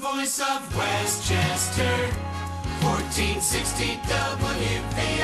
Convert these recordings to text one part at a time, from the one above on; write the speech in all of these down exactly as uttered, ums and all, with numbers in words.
voice of Westchester, fourteen sixty W V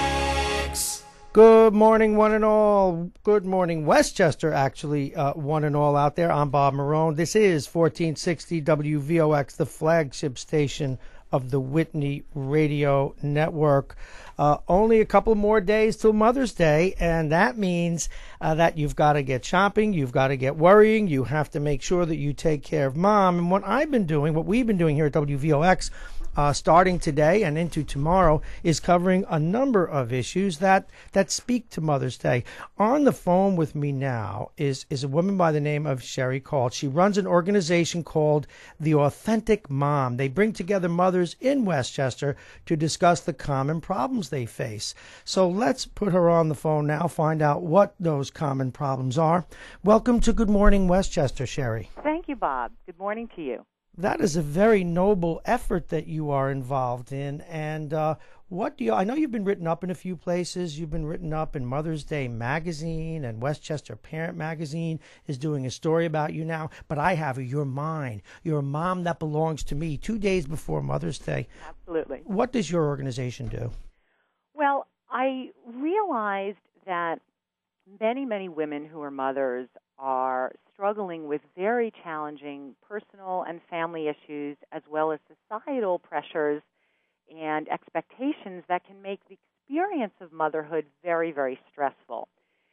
O X. Good morning, one and all. Good morning, Westchester, actually, uh, one and all out there. I'm Bob Marone. This is fourteen sixty W V O X, the flagship station of the Whitney Radio Network. Uh, only a couple more days till Mother's Day, and that means uh, that you've got to get shopping, you've got to get worrying, you have to make sure that you take care of Mom. And what I've been doing, what we've been doing here at W V O X, Uh, starting today and into tomorrow, is covering a number of issues that, that speak to Mother's Day. On the phone with me now is, is a woman by the name of Sherry Call. She runs an organization called The Authentic Mom. They bring together mothers in Westchester to discuss the common problems they face. So let's put her on the phone now, find out what those common problems are. Welcome to Good Morning Westchester, Sherry. Thank you, Bob. Good morning to you. That is a very noble effort that you are involved in. And uh, what do you, I know you've been written up in a few places. You've been written up in Mother's Day Magazine, and Westchester Parent Magazine is doing a story about you now. But I have a You're Mine. You're a mom that belongs to me, two days before Mother's Day. Absolutely. What does your organization do? Well, I realized that many, many women who are mothers are struggling with very challenging personal and family issues, as well as societal pressures and expectations that can make the experience of motherhood very, very stressful.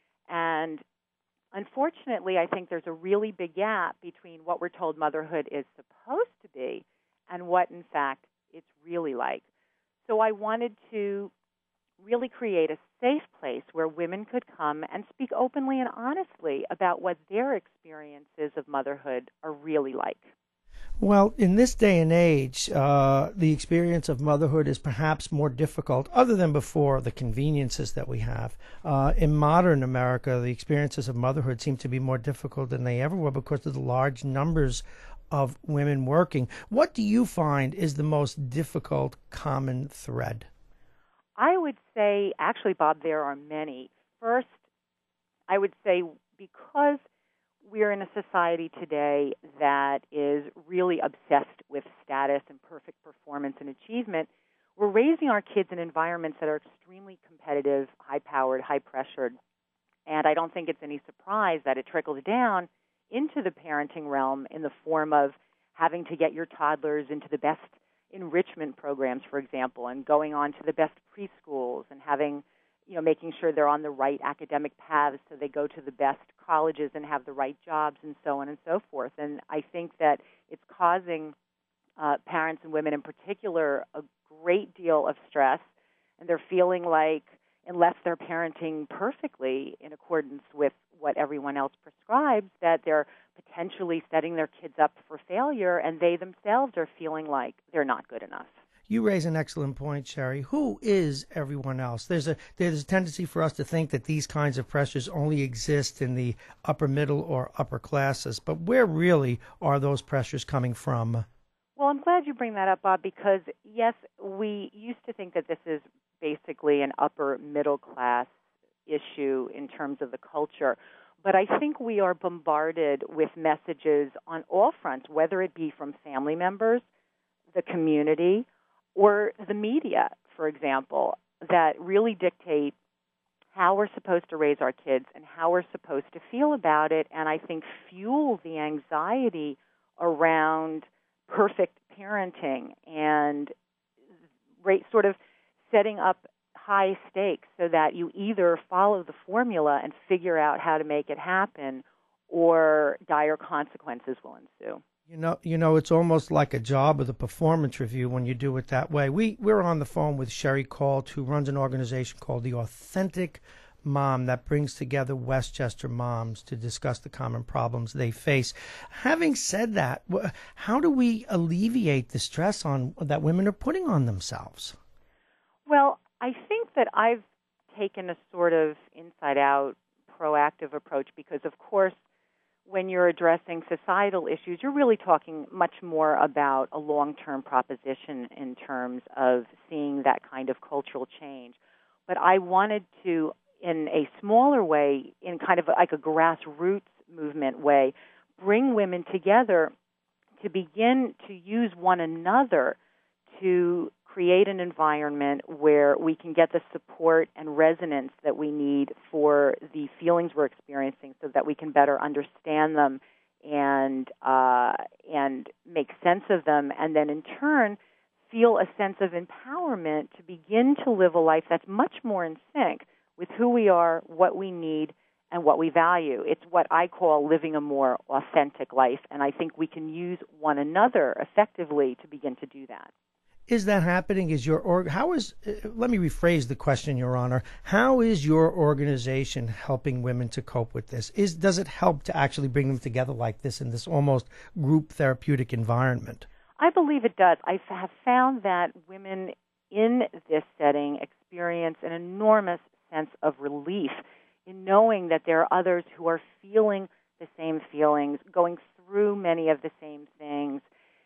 And unfortunately, I think there's a really big gap between what we're told motherhood is supposed to be and what, in fact, it's really like. So I wanted to really create a safe place where women could come and speak openly and honestly about what their experiences of motherhood are really like. Well, in this day and age, uh, the experience of motherhood is perhaps more difficult, other than before, the conveniences that we have. Uh, in modern America, the experiences of motherhood seem to be more difficult than they ever were because of the large numbers of women working. What do you find is the most difficult common thread? I would say, actually, Bob, there are many. First, I would say because we're in a society today that is really obsessed with status and perfect performance and achievement, we're raising our kids in environments that are extremely competitive, high-powered, high-pressured. And I don't think it's any surprise that it trickles down into the parenting realm in the form of having to get your toddlers into the best enrichment programs, for example, and going on to the best preschools and having, you know, making sure they're on the right academic paths so they go to the best colleges and have the right jobs and so on and so forth. And I think that it's causing uh, parents and women in particular a great deal of stress, and they're feeling like unless they're parenting perfectly in accordance with what everyone else prescribes, that they're potentially setting their kids up for failure, and they themselves are feeling like they're not good enough. You raise an excellent point, Sherry. Who is everyone else? There's a there's a tendency for us to think that these kinds of pressures only exist in the upper middle or upper classes, but where really are those pressures coming from? Well, I'm glad you bring that up, Bob, because, yes, we used to think that this is basically an upper middle class issue in terms of the culture. But I think we are bombarded with messages on all fronts, whether it be from family members, the community, or the media, for example, that really dictate how we're supposed to raise our kids and how we're supposed to feel about it, and I think fuel the anxiety around perfect parenting and sort of setting up high stakes so that you either follow the formula and figure out how to make it happen, or dire consequences will ensue. You know, you know, it's almost like a job of the performance review when you do it that way. We we're on the phone with Sherry Call, who runs an organization called The Authentic Mom that brings together Westchester moms to discuss the common problems they face. Having said that, how do we alleviate the stress on that women are putting on themselves? Well, I think that I've taken a sort of inside-out, proactive approach because, of course, when you're addressing societal issues, you're really talking much more about a long-term proposition in terms of seeing that kind of cultural change. But I wanted to, in a smaller way, in kind of like a grassroots movement way, bring women together to begin to use one another to create an environment where we can get the support and resonance that we need for the feelings we're experiencing so that we can better understand them and uh, and make sense of them, and then in turn feel a sense of empowerment to begin to live a life that's much more in sync with who we are, what we need, and what we value. It's what I call living a more authentic life, and I think we can use one another effectively to begin to do that. Is that happening? Is your org? How is? Uh, let me rephrase the question, Your Honor. How is your organization helping women to cope with this? Is does it help to actually bring them together like this in this almost group therapeutic environment? I believe it does. I have found that women in this setting experience an enormous sense of relief in knowing that there are others who are feeling the same feelings, going through many of the same things,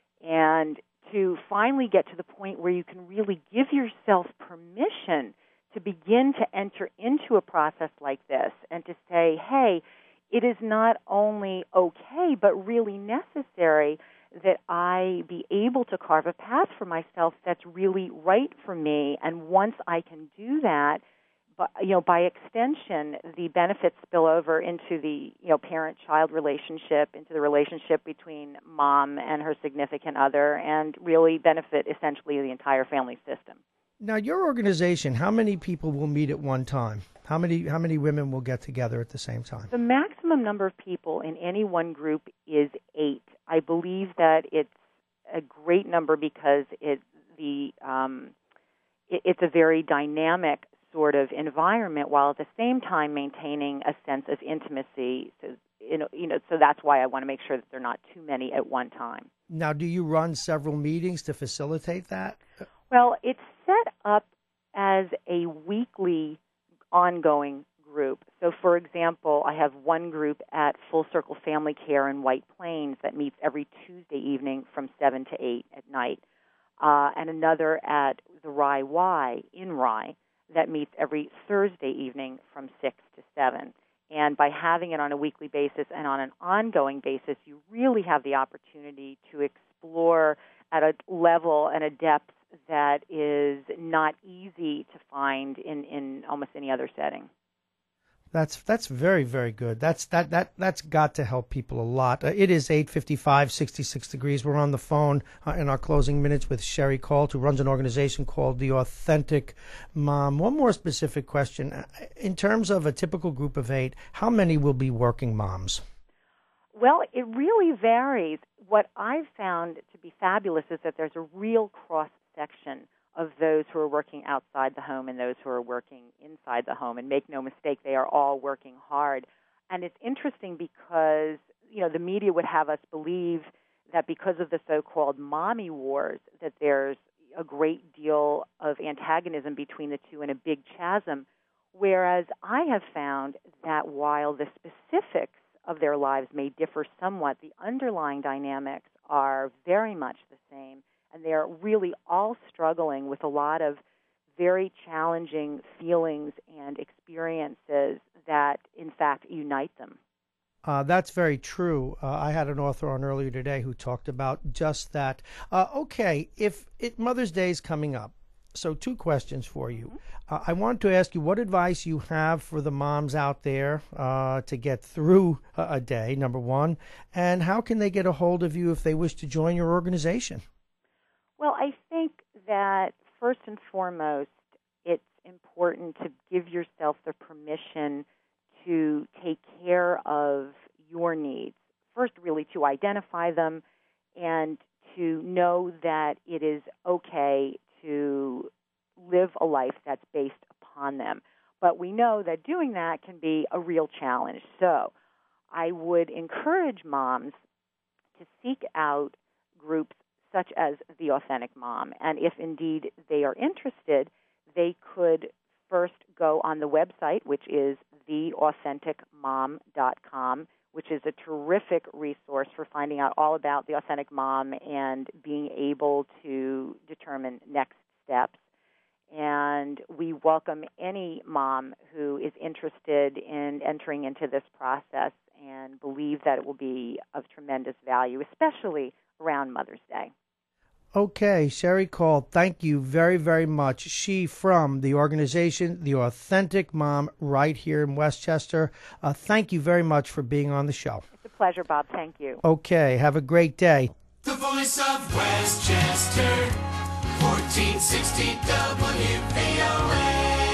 and to finally get to the point where you can really give yourself permission to begin to enter into a process like this and to say, hey, it is not only okay, but really necessary that I be able to carve a path for myself that's really right for me. And once I can do that, but, you know, by extension, the benefits spill over into the, you know, parent-child relationship, into the relationship between mom and her significant other, and really benefit essentially the entire family system. Now, your organization, how many people will meet at one time? How many how many women will get together at the same time? The maximum number of people in any one group is eight. I believe that it's a great number because it the um, it, it's a very dynamic sort of environment, while at the same time maintaining a sense of intimacy. So, you know, you know, so that's why I want to make sure that there are not too many at one time. Now, do you run several meetings to facilitate that? Well, it's set up as a weekly ongoing group. So, for example, I have one group at Full Circle Family Care in White Plains that meets every Tuesday evening from seven to eight at night, uh, and another at the Rye Y in Rye that meets every Thursday evening from six to seven. And by having it on a weekly basis and on an ongoing basis, you really have the opportunity to explore at a level and a depth that is not easy to find in, in almost any other setting. That's that's very, very good. That's that that that's got to help people a lot. Uh, it is eight fifty-five, sixty-six degrees. We're on the phone uh, in our closing minutes with Sherry Colt, who runs an organization called The Authentic Mom. One more specific question. In terms of a typical group of eight, how many will be working moms? Well, it really varies. What I've found to be fabulous is that there's a real cross-section of those who are working outside the home and those who are working inside the home. And make no mistake, they are all working hard. And it's interesting because, you know, the media would have us believe that because of the so-called mommy wars, that there's a great deal of antagonism between the two and a big chasm, whereas I have found that while the specifics of their lives may differ somewhat, the underlying dynamics are very much the same. And they're really all struggling with a lot of very challenging feelings and experiences that, in fact, unite them. Uh, that's very true. Uh, I had an author on earlier today who talked about just that. Uh, okay, if it, Mother's Day is coming up, so two questions for you. Uh, I want to ask you what advice you have for the moms out there uh, to get through a, a day, number one, and how can they get a hold of you if they wish to join your organization? Well, I think that first and foremost, it's important to give yourself the permission to take care of your needs. First, really to identify them and to know that it is okay to live a life that's based upon them. But we know that doing that can be a real challenge. So I would encourage moms to seek out groups such as The Authentic Mom. And if indeed they are interested, they could first go on the website, which is the authentic mom dot com, which is a terrific resource for finding out all about the authentic mom and being able to determine next steps. And we welcome any mom who is interested in entering into this process and believe that it will be of tremendous value, especially, around Mother's Day. Okay, Sherry Cole, thank you very, very much. She from the organization, The Authentic Mom, right here in Westchester. Uh, thank you very much for being on the show. It's a pleasure, Bob. Thank you. Okay, have a great day. The voice of Westchester, fourteen sixty W V O X.